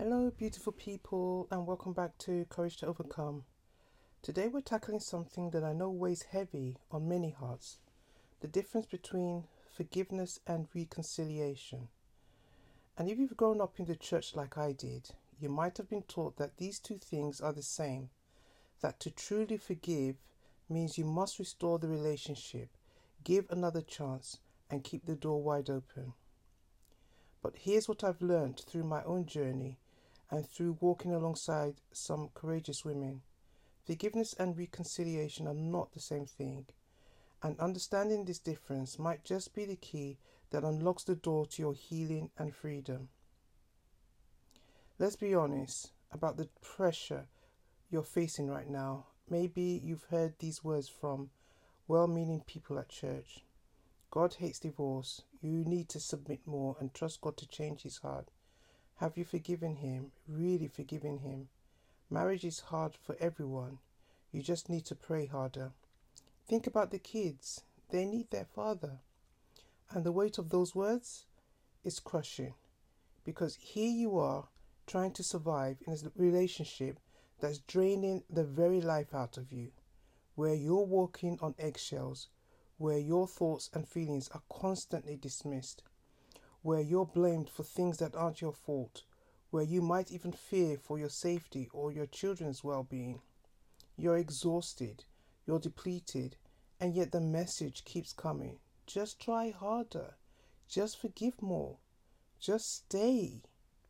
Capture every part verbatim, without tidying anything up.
Hello, beautiful people, and welcome back to Courage to Overcome. Today, we're tackling something that I know weighs heavy on many hearts: the difference between forgiveness and reconciliation. And if you've grown up in the church like I did, you might have been taught that these two things are the same, that to truly forgive means you must restore the relationship, give another chance, and keep the door wide open. But here's what I've learned through my own journey and through walking alongside some courageous women. Forgiveness and reconciliation are not the same thing, and understanding this difference might just be the key that unlocks the door to your healing and freedom. Let's be honest about the pressure you're facing right now. Maybe you've heard these words from well-meaning people at church. God hates divorce. You need to submit more and trust God to change his heart. Have you forgiven him? Really forgiven him? Marriage is hard for everyone. You just need to pray harder. Think about the kids. They need their father. And the weight of those words is crushing, because here you are trying to survive in a relationship that's draining the very life out of you, where you're walking on eggshells, where your thoughts and feelings are constantly dismissed, where you're blamed for things that aren't your fault, where you might even fear for your safety or your children's well-being. You're exhausted, you're depleted, and yet the message keeps coming. Just try harder. Just forgive more. Just stay.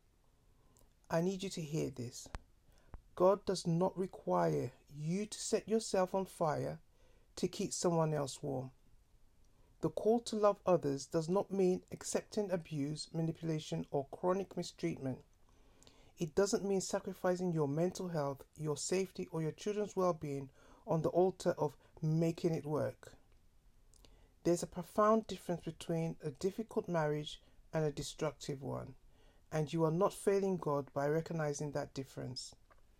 I need you to hear this. God does not require you to set yourself on fire to keep someone else warm. The call to love others does not mean accepting abuse, manipulation, or chronic mistreatment. It doesn't mean sacrificing your mental health, your safety, or your children's well-being on the altar of making it work. There's a profound difference between a difficult marriage and a destructive one, and you are not failing God by recognizing that difference.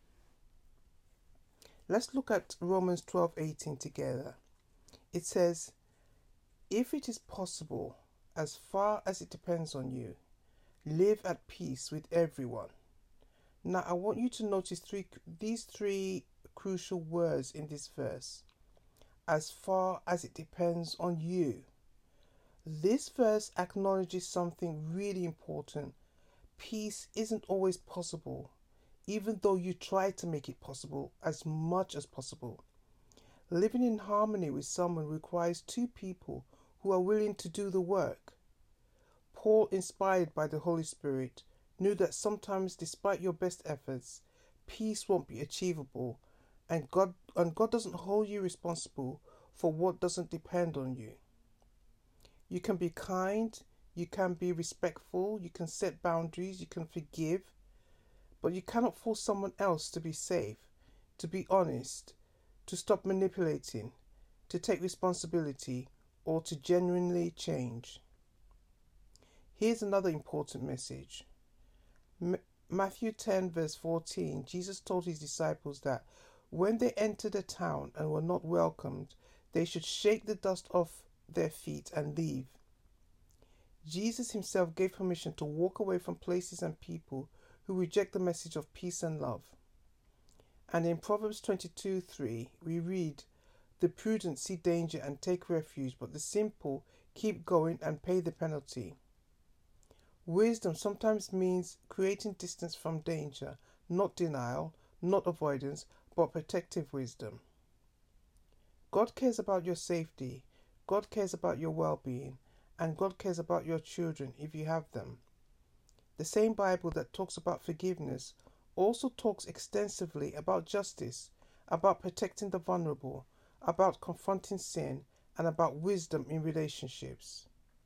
Let's look at Romans twelve eighteen together. It says, "If it is possible, as far as it depends on you, live at peace with everyone." Now, I want you to notice three these three crucial words in this verse. As far as it depends on you. This verse acknowledges something really important. Peace isn't always possible, even though you try to make it possible as much as possible. Living in harmony with someone requires two people who are willing to do the work. Paul, inspired by the Holy Spirit, knew that sometimes, despite your best efforts, peace won't be achievable, and God and God doesn't hold you responsible for what doesn't depend on you. You can be kind, you can be respectful, you can set boundaries, you can forgive, but you cannot force someone else to be safe, to be honest, to stop manipulating, to take responsibility, or to genuinely change. Here's another important message. M- Matthew ten verse fourteen, Jesus told his disciples that when they entered a town and were not welcomed, they should shake the dust off their feet and leave. Jesus himself gave permission to walk away from places and people who reject the message of peace and love. And in Proverbs twenty-two three, we read, "The prudent see danger and take refuge, but the simple keep going and pay the penalty." Wisdom sometimes means creating distance from danger, not denial, not avoidance, but protective wisdom. God cares about your safety, God cares about your well-being, and God cares about your children if you have them. The same Bible that talks about forgiveness also talks extensively about justice, about protecting the vulnerable, about confronting sin, and about wisdom in relationships.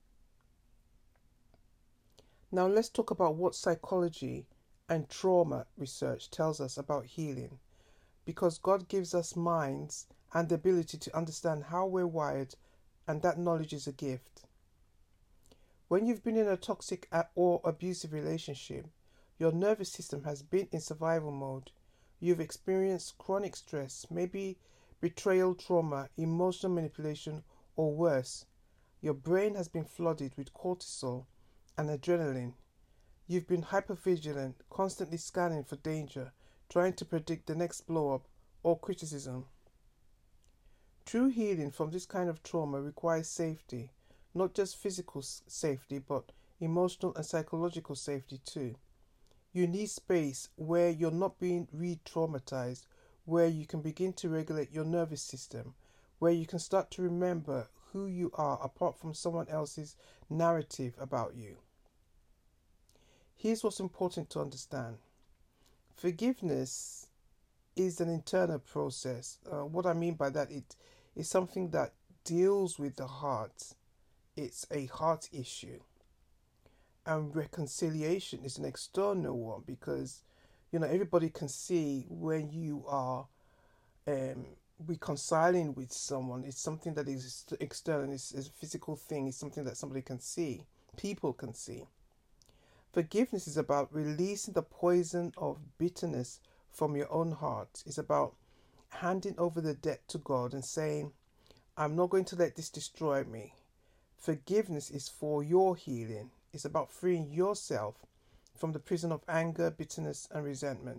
Now let's talk about what psychology and trauma research tells us about healing, because God gives us minds and the ability to understand how we're wired, and that knowledge is a gift. When you've been in a toxic or abusive relationship, your nervous system has been in survival mode. You've experienced chronic stress, maybe betrayal trauma, emotional manipulation, or worse. Your brain has been flooded with cortisol and adrenaline. You've been hypervigilant, constantly scanning for danger, trying to predict the next blow up or criticism. True healing from this kind of trauma requires safety, not just physical safety, but emotional and psychological safety too. You need space where you're not being re traumatized, where you can begin to regulate your nervous system, where you can start to remember who you are apart from someone else's narrative about you. Here's what's important to understand. Forgiveness is an internal process. Uh, what I mean by that, it is something that deals with the heart. It's a heart issue. And reconciliation is an external one because, you know, everybody can see when you are um, reconciling with someone. It's something that is external. It's, it's a physical thing. It's something that somebody can see. People can see. Forgiveness is about releasing the poison of bitterness from your own heart. It's about handing over the debt to God and saying, I'm not going to let this destroy me. Forgiveness is for your healing. It's about freeing yourself from the prison of anger, bitterness, and resentment.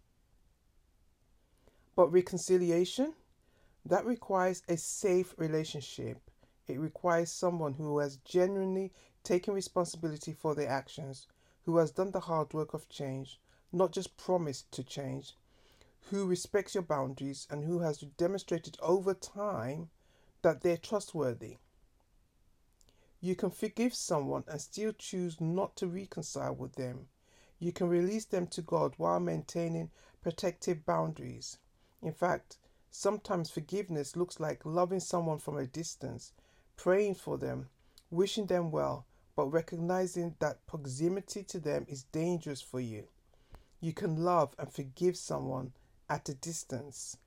But reconciliation, that requires a safe relationship. It requires someone who has genuinely taken responsibility for their actions, who has done the hard work of change, not just promised to change, who respects your boundaries, and who has demonstrated over time that they're trustworthy. You can forgive someone and still choose not to reconcile with them. You can release them to God while maintaining protective boundaries. In fact, sometimes forgiveness looks like loving someone from a distance, praying for them, wishing them well, but recognizing that proximity to them is dangerous for you. You can love and forgive someone at a distance.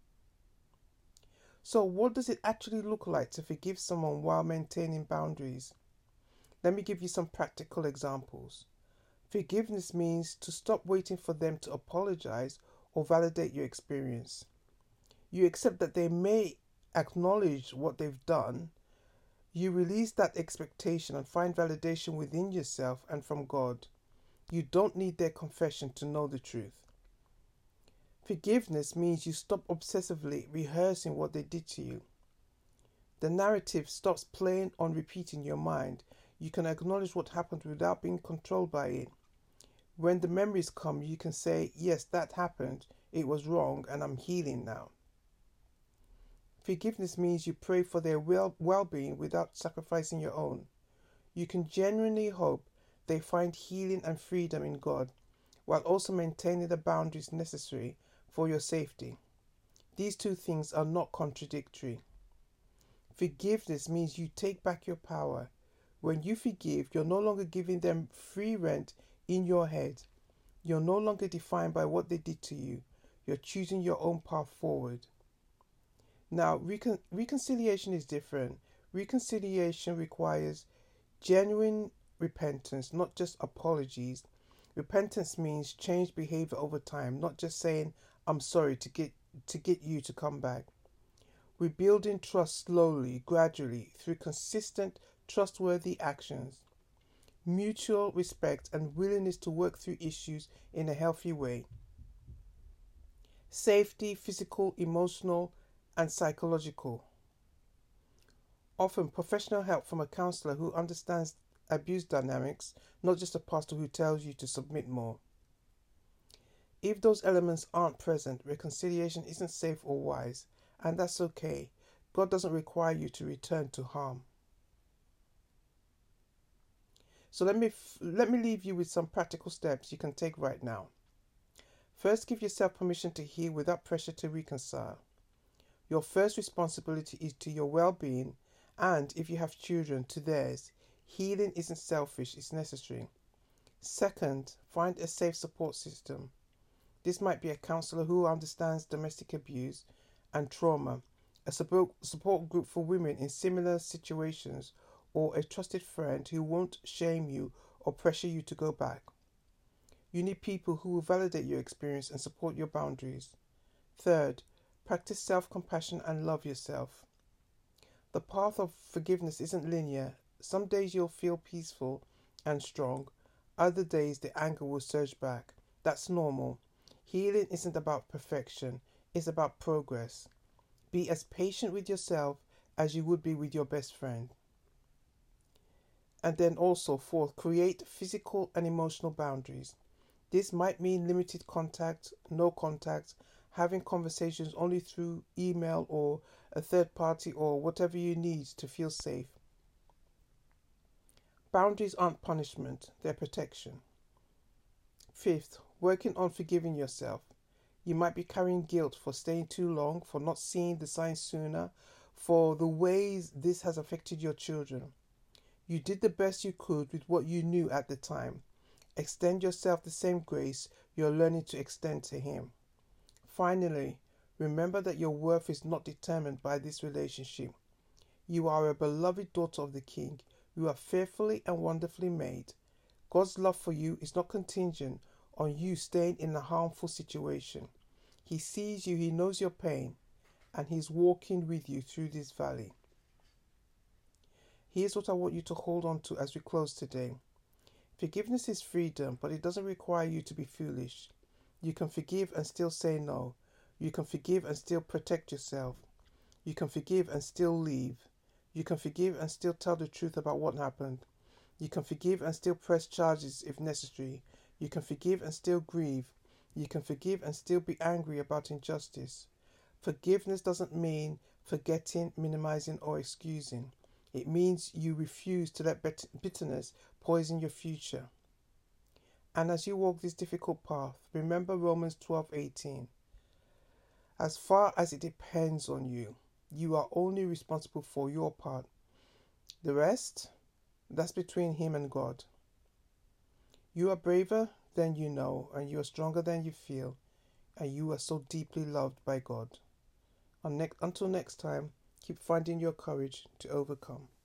So what does it actually look like to forgive someone while maintaining boundaries? Let me give you some practical examples. Forgiveness means to stop waiting for them to apologize or validate your experience. You accept that they may acknowledge what they've done. You release that expectation and find validation within yourself and from God. You don't need their confession to know the truth. Forgiveness means you stop obsessively rehearsing what they did to you. The narrative stops playing on repeat in your mind. You can acknowledge what happened without being controlled by it. When the memories come, you can say, yes, that happened, it was wrong, and I'm healing now. Forgiveness means you pray for their well- well-being without sacrificing your own. You can genuinely hope they find healing and freedom in God, while also maintaining the boundaries necessary for your safety. These two things are not contradictory. Forgiveness means you take back your power. When you forgive, you're no longer giving them free rent in your head. You're no longer defined by what they did to you. You're choosing your own path forward. Now, recon- reconciliation is different. Reconciliation requires genuine repentance, not just apologies. Repentance means changed behavior over time, not just saying, I'm sorry to get to get you to come back. Rebuilding trust slowly, gradually, through consistent, trustworthy actions. Mutual respect and willingness to work through issues in a healthy way. Safety, physical, emotional, and psychological. Often professional help from a counselor who understands abuse dynamics, not just a pastor who tells you to submit more. If those elements aren't present, reconciliation isn't safe or wise, and that's okay. God doesn't require you to return to harm. So let me f- let me leave you with some practical steps you can take right now. First, give yourself permission to heal without pressure to reconcile. Your first responsibility is to your well-being, and if you have children, to theirs. Healing isn't selfish, it's necessary. Second, find a safe support system. This might be a counselor who understands domestic abuse and trauma, a support support group for women in similar situations, or a trusted friend who won't shame you or pressure you to go back. You need people who will validate your experience and support your boundaries. Third, practice self-compassion and love yourself. The path of forgiveness isn't linear. Some days you'll feel peaceful and strong. Other days the anger will surge back. That's normal. Healing isn't about perfection, it's about progress. Be as patient with yourself as you would be with your best friend. And then also, fourth, create physical and emotional boundaries. This might mean limited contact, no contact, having conversations only through email or a third party or whatever you need to feel safe. Boundaries aren't punishment, they're protection. Fifth, working on forgiving yourself. You might be carrying guilt for staying too long, for not seeing the signs sooner, for the ways this has affected your children. You did the best you could with what you knew at the time. Extend yourself the same grace you're learning to extend to him. Finally, remember that your worth is not determined by this relationship. You are a beloved daughter of the King. You are fearfully and wonderfully made. God's love for you is not contingent on you staying in a harmful situation. He sees you, he knows your pain, and he's walking with you through this valley. Here's what I want you to hold on to as we close today. Forgiveness is freedom, but it doesn't require you to be foolish. You can forgive and still say no. You can forgive and still protect yourself. You can forgive and still leave. You can forgive and still tell the truth about what happened. You can forgive and still press charges if necessary. You can forgive and still grieve. You can forgive and still be angry about injustice. Forgiveness doesn't mean forgetting, minimizing, or excusing. It means you refuse to let bitterness poison your future. And as you walk this difficult path, remember Romans twelve eighteen. As far as it depends on you, you are only responsible for your part. The rest, that's between him and God. You are braver than you know, and you are stronger than you feel, and you are so deeply loved by God. Until next time, keep finding your courage to overcome.